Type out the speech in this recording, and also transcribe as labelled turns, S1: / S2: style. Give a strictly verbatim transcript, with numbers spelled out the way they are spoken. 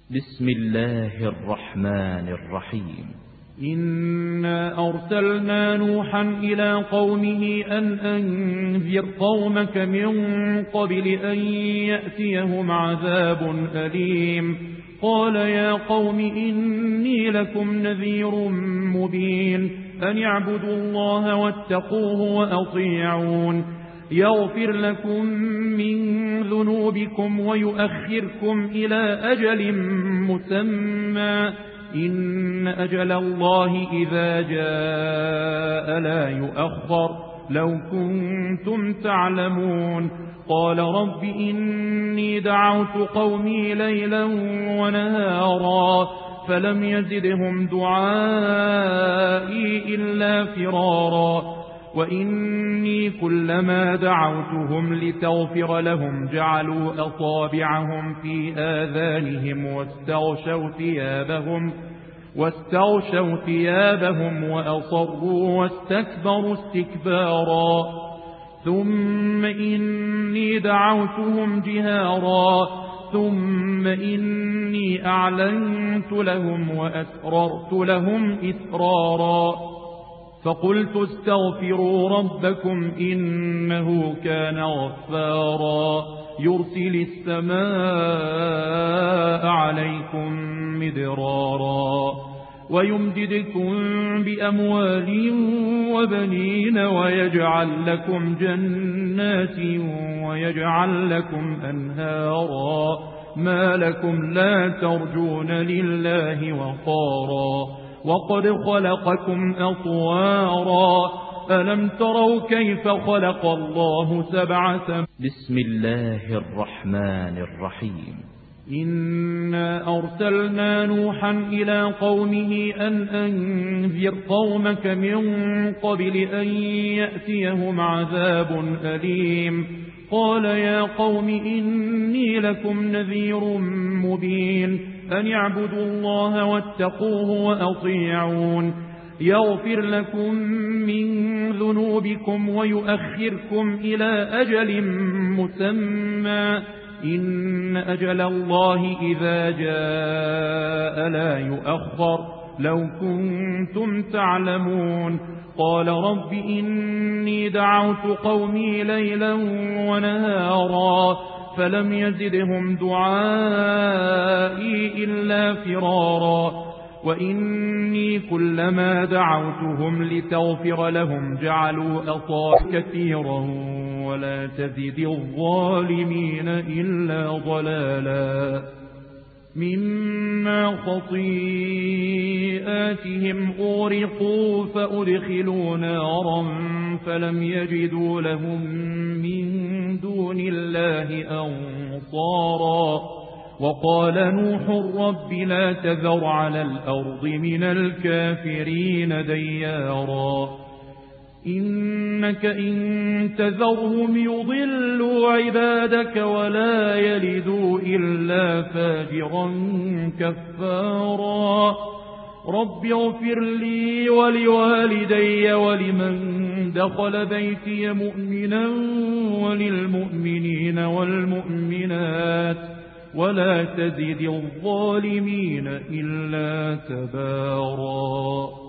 S1: بسم الله الرحمن الرحيم.
S2: إنا أرسلنا نوحا إلى قومه أن أنذر قومك من قبل أن يأتيهم عذاب أليم. قال يا قوم إني لكم نذير مبين أن اعبدوا الله واتقوه وأطيعون يغفر لكم من ذنوبكم ويؤخركم إلى أجل مسمى إن أجل الله إذا جاء لا يؤخر لو كنتم تعلمون. قال رب إني دعوت قومي ليلا ونهارا فلم يزدهم دعائي إلا فرارا وإني كلما دعوتهم لتغفر لهم جعلوا أصابعهم في آذانهم واستغشوا ثيابهم واستغشوا ثيابهم وأصروا واستكبروا استكبارا ثم إني دعوتهم جهارا ثم إني أعلنت لهم وأسررت لهم إسرارا فقلت استغفروا ربكم إنه كان غفارا يرسل السماء عليكم مدرارا ويمددكم بأموال وبنين ويجعل لكم جنات ويجعل لكم أنهارا ما لكم لا ترجون لله وقارا وقد خلقكم أطوارا ألم تروا كيف خلق الله سبع سماوات.
S1: بسم الله الرحمن الرحيم.
S2: إنا أرسلنا نوحا إلى قومه أن أنذر قومك من قبل أن يأتيهم عذاب أليم. قال يا قوم إني لكم نذير مبين أن اعبدوا الله واتقوه وأطيعون يغفر لكم من ذنوبكم ويؤخركم إلى أجل مسمى إن أجل الله إذا جاء لا يؤخر لو كنتم تعلمون. قال رب إني دعوت قومي ليلا ونهارا فلم يزدهم دعائي إلا فرارا وإني كلما دعوتهم لتغفر لهم جعلوا أصابعهم كثيرا ولا تزد الظالمين إلا ضلالا مما خطيئاتهم أغرقوا فأدخلوا نارا فلم يجدوا لهم من دون الله أنصارا. وقال نوح رب لا تذر على الأرض من الكافرين ديارا إنك إن تذرهم يضلوا عبادك ولا يلدوا إلا فاجرا كفارا. رب اغفر لي ولوالدي ولمن دخل بيتي مؤمنا وللمؤمنين والمؤمنات ولا تزد الظالمين إلا تبارا.